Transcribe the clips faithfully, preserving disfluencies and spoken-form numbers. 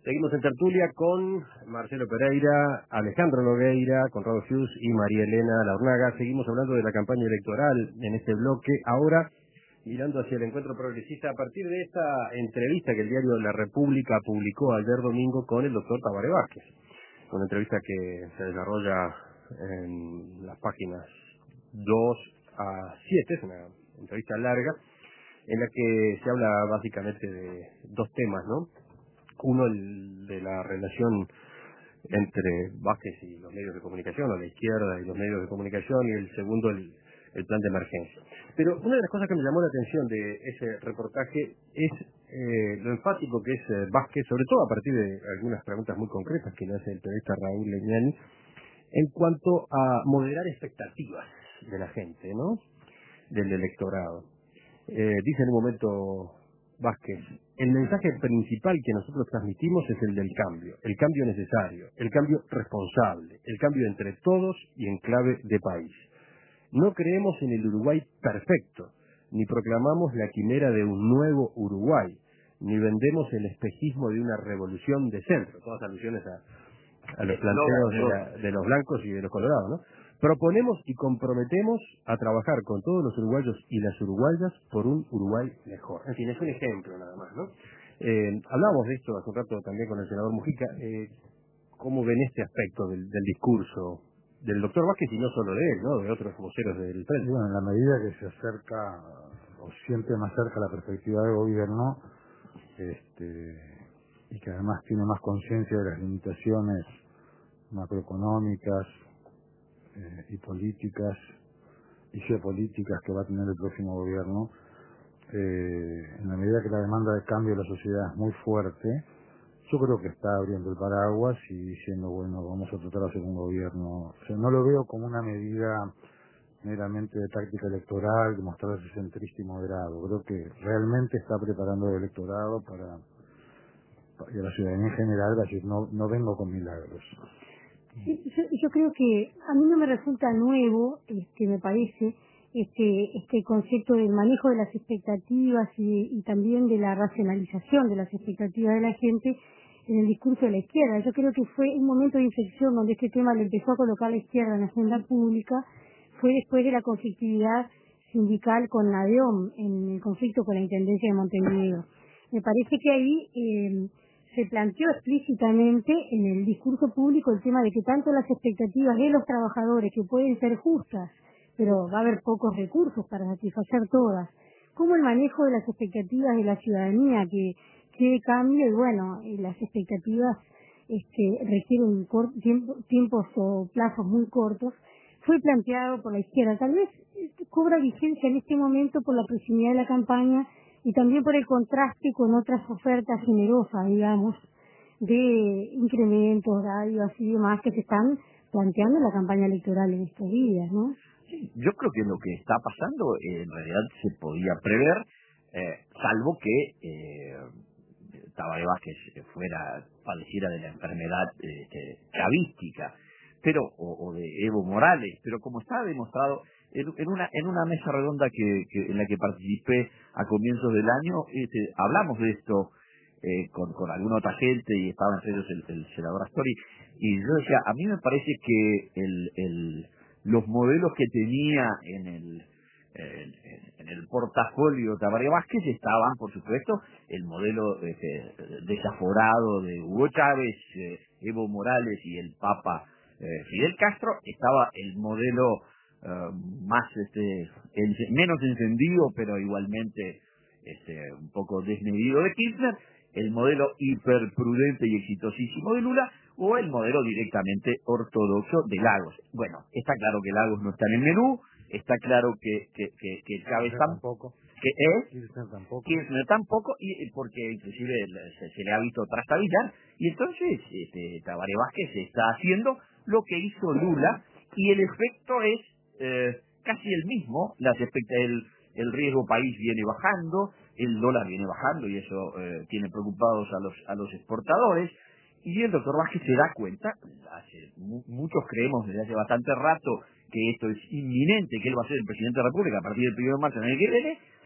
Seguimos en tertulia con Marcelo Pereira, Alejandro Nogueira, Conrado Fius y María Elena Laurnaga. Seguimos hablando de la campaña electoral en este bloque. Ahora, mirando hacia el encuentro progresista, a partir de esta entrevista que el diario La República publicó ayer domingo con el doctor Tabaré Vázquez. Una entrevista que se desarrolla en las páginas dos a siete, es una entrevista larga, en la que se habla básicamente de dos temas, ¿no? Uno, el de la relación entre Vázquez y los medios de comunicación, o la izquierda y los medios de comunicación, y el segundo, el, el plan de emergencia. Pero una de las cosas que me llamó la atención de ese reportaje es eh, lo enfático que es eh, Vázquez, sobre todo a partir de algunas preguntas muy concretas que le hace el periodista Raúl Legnani, en cuanto a moderar expectativas de la gente, ¿no? Del electorado. Eh, dice en un momento Vázquez: el mensaje principal que nosotros transmitimos es el del cambio, el cambio necesario, el cambio responsable, el cambio entre todos y en clave de país. No creemos en el Uruguay perfecto, ni proclamamos la quimera de un nuevo Uruguay, ni vendemos el espejismo de una revolución de centro, todas alusiones a, a los planteos de, la, de los blancos y de los colorados, ¿no? Proponemos y comprometemos a trabajar con todos los uruguayos y las uruguayas por un Uruguay mejor. En fin, es un ejemplo nada más, ¿no? Eh, hablábamos de esto hace un rato también con el senador Mujica. Eh, ¿Cómo ven este aspecto del, del discurso del doctor Vázquez y no solo de él, ¿no? De otros voceros del frente? Bueno, en la medida que se acerca o siente más cerca la perspectiva de gobierno, este, y que además tiene más conciencia de las limitaciones macroeconómicas eh, y políticas y geopolíticas que va a tener el próximo gobierno, eh, en la medida que la demanda de cambio de la sociedad es muy fuerte, yo creo que está abriendo el paraguas y diciendo, bueno, vamos a tratar de hacer un gobierno. O sea, no lo veo como una medida meramente de táctica electoral, de mostrarse centrista y moderado. Creo que realmente está preparando el electorado para, para y a la ciudadanía en general, va a decir, no, no vengo con milagros. Sí, yo, yo creo que a mí no me resulta nuevo, este, me parece, este, este concepto del manejo de las expectativas y, y también de la racionalización de las expectativas de la gente en el discurso de la izquierda. Yo creo que fue un momento de inflexión donde este tema le empezó a colocar la izquierda en la agenda pública, fue después de la conflictividad sindical con la D E O M, en el conflicto con la Intendencia de Montevideo. Me parece que ahí eh, se planteó explícitamente en el discurso público el tema de que tanto las expectativas de los trabajadores, que pueden ser justas, pero va a haber pocos recursos para satisfacer todas, como el manejo de las expectativas de la ciudadanía, que quiere cambio, y bueno, y las expectativas este, requieren cor- tiempo, tiempos o plazos muy cortos, fue planteado por la izquierda. Tal vez este, cobra vigencia en este momento por la proximidad de la campaña y también por el contraste con otras ofertas generosas, digamos, de incrementos, radios y demás que se están planteando en la campaña electoral en estos días, ¿no? Sí, yo creo que lo que está pasando eh, en realidad se podía prever, eh, salvo que eh, Tabaré Vázquez fuera, padeciera de la enfermedad eh, chavística, pero o, o de Evo Morales, pero como está demostrado en, en una en una mesa redonda que, que en la que participé a comienzos del año, este, hablamos de esto eh, con, con alguna otra gente y estaba entre ellos el, el senador Astori, y yo decía, a mí me parece que el, el los modelos que tenía en el en, en el portafolio Tabaré Vázquez estaban, por supuesto, el modelo este, desaforado de Hugo Chávez, eh, Evo Morales y el Papa eh, Fidel Castro. Estaba el modelo uh, más este en, menos encendido, pero igualmente este un poco desmedido de Kirchner, el modelo hiperprudente y exitosísimo de Lula, o el modelo directamente ortodoxo de Lagos. Bueno, está claro que Lagos no está en el menú, está claro que, que, que, que Chávez tampoco, que es, Kirchner tampoco, Kirchner tampoco, y porque inclusive se, se le ha visto trastabillar, y entonces este, Tabaré Vázquez está haciendo lo que hizo Lula, y el efecto es eh, casi el mismo. Las expect- el, el riesgo país viene bajando, el dólar viene bajando, y eso eh, tiene preocupados a los a los exportadores. Y el doctor Vázquez se da cuenta, hace mu muchos creemos desde hace bastante rato que esto es inminente, que él va a ser el presidente de la República a partir del primero de marzo del año que viene,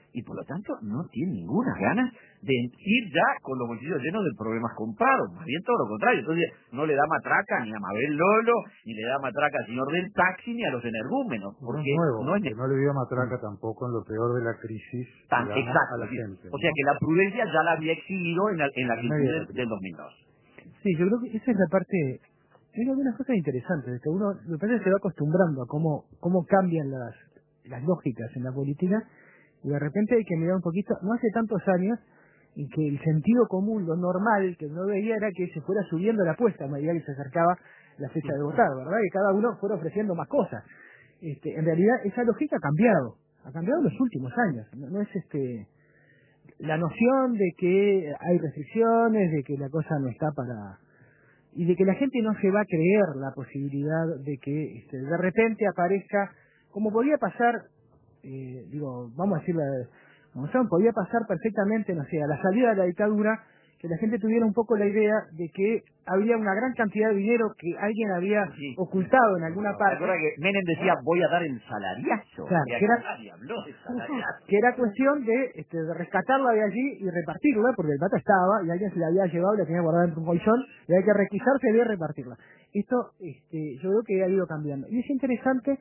y por lo tanto no tiene ninguna ganas de ir ya con los bolsillos llenos de problemas comprados, más bien todo lo contrario. Entonces no le da matraca ni a Mabel Lolo, ni le da matraca al señor del taxi, ni a los energúmenos, porque no es nuevo, no es que no le dio matraca tampoco en lo peor de la crisis, tan digamos, exacto, a la sí. gente. O sea ¿no? que la prudencia ya la había exhibido en la, en la En crisis medio de del, la crisis. del dos mil dos. Sí, yo creo que esa es la parte, hay algunas cosas interesantes, que uno me parece que se va acostumbrando a cómo, cómo cambian las, las lógicas en la política, y de repente hay que mirar un poquito, no hace tantos años, en que el sentido común, lo normal que uno veía era que se fuera subiendo la apuesta a medida que se acercaba la fecha de votar, ¿verdad? Que cada uno fuera ofreciendo más cosas. Este, en realidad esa lógica ha cambiado, ha cambiado en los últimos años, no, no es este la noción de que hay restricciones, de que la cosa no está para... y de que la gente no se va a creer la posibilidad de que este, de repente aparezca, como podía pasar, eh, digo, vamos a decirlo, como son, podía pasar perfectamente, no sé, a la salida de la dictadura, que la gente tuviera un poco la idea de que había una gran cantidad de dinero que alguien había Sí. ocultado en alguna parte. ¿Te acuerdas que Menem decía, voy a dar el salariazo? Claro, Y que era- nadie habló de salariazo. que era cuestión de, este, de rescatarla de allí y repartirla, porque el plata estaba y alguien se la había llevado y la tenía guardada dentro de un colchón y había que requisarse y repartirla. Esto, este, yo creo que ha ido cambiando. Y es interesante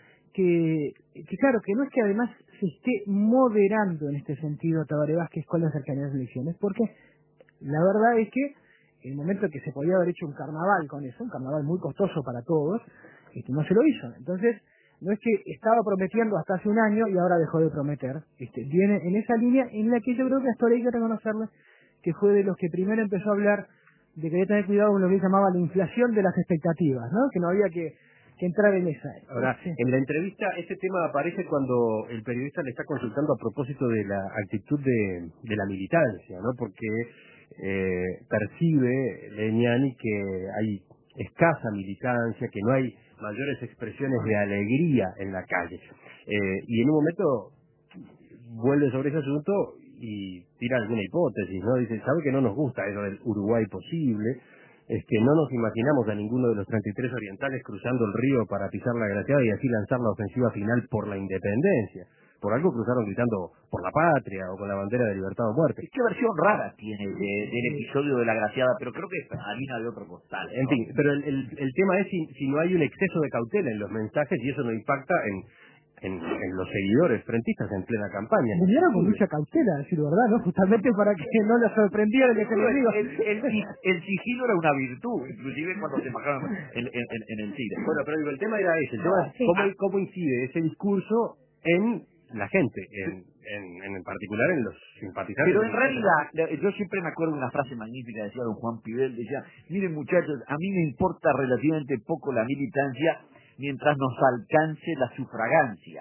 que, que claro, que no es que además se esté moderando en este sentido Tabaré Vázquez con las cercanías de elecciones, porque la verdad es que en el momento que se podía haber hecho un carnaval con eso, un carnaval muy costoso para todos, este, no se lo hizo. Entonces, no es que estaba prometiendo hasta hace un año y ahora dejó de prometer. Este, viene en esa línea en la que yo creo que hasta ahora hay que reconocerle que fue de los que primero empezó a hablar de que había que tener cuidado con lo que él llamaba la inflación de las expectativas, ¿no? Que no había que, que entrar en esa. Ahora, Sí. en la entrevista, este tema aparece cuando el periodista le está consultando a propósito de la actitud de, de la militancia, ¿no? Porque eh, percibe Legnani que hay escasa militancia, que no hay mayores expresiones de alegría en la calle. Eh, y en un momento vuelve sobre ese asunto y tira alguna hipótesis, ¿no? Dice, ¿sabe que no nos gusta eso del Uruguay posible? Es que no nos imaginamos a ninguno de los treinta y tres orientales cruzando el río para pisar la Graciada y así lanzar la ofensiva final por la independencia. Por algo cruzaron gritando por la patria o con la bandera de libertad o muerte. ¿Qué versión rara tiene de, del episodio de la Graciada? Pero creo que es harina de otro costal, ¿no? En fin, pero el, el, el tema es si, si no hay un exceso de cautela en los mensajes y eso no impacta en, en, en los seguidores frentistas en plena campaña. Vinieron con mucha cautela, a decir verdad, ¿no? Justamente para que no les sorprendiera el enemigo. El, el, el, el sigilo era una virtud, inclusive cuando se bajaron en, en, en, en el Tigre. Bueno, pero digo, el tema era ese, el tema es Sí. cómo, cómo incide ese discurso en la gente, en, en, en particular en los simpatizantes. Pero en realidad, yo siempre me acuerdo de una frase magnífica, decía don Juan Pibel, decía, miren muchachos, a mí me importa relativamente poco la militancia mientras nos alcance la sufragancia.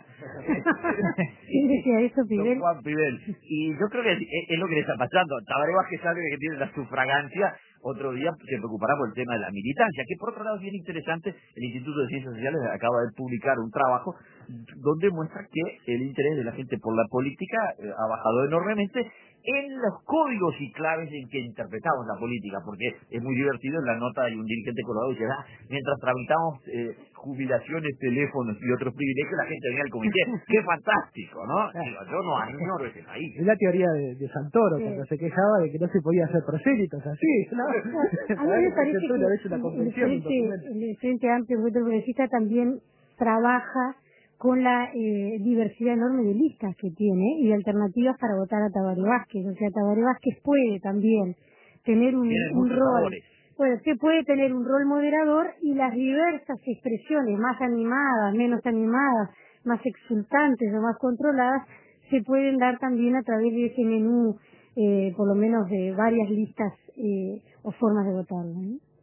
¿Quién decía eso, Don Pibel? Juan Pibel. Y yo creo que es, es lo que le está pasando. Tabaré Vázquez sabe que tiene la sufragancia, otro día se preocupará por el tema de la militancia, que por otro lado es bien interesante. El Instituto de Ciencias Sociales acaba de publicar un trabajo donde muestra que el interés de la gente por la política eh, ha bajado enormemente en los códigos y claves en que interpretamos la política, porque es muy divertido. En la nota hay un dirigente colorado que dice, ah, mientras tramitamos eh, jubilaciones, teléfonos y otros privilegios, la gente venía al comité. ¡Qué fantástico!, ¿no? Digo, yo no añoro ese país. Es la teoría de, de Santoro, Sí. cuando se quejaba de que no se podía hacer prosélitos así, ¿no? A mí me parece que Una vez una el, convención, un Frente, documento. el Frente Amplio Movimiento Progresista también trabaja con la eh, diversidad enorme de listas que tiene y de alternativas para votar a Tabaré Vázquez. O sea, Tabaré Vázquez puede también tener un, Tiene un muchos rol, sabores. bueno, que puede tener un rol moderador, y las diversas expresiones más animadas, menos animadas, más exultantes o más controladas, se pueden dar también a través de ese menú, eh, por lo menos de varias listas eh, o formas de votar, ¿no?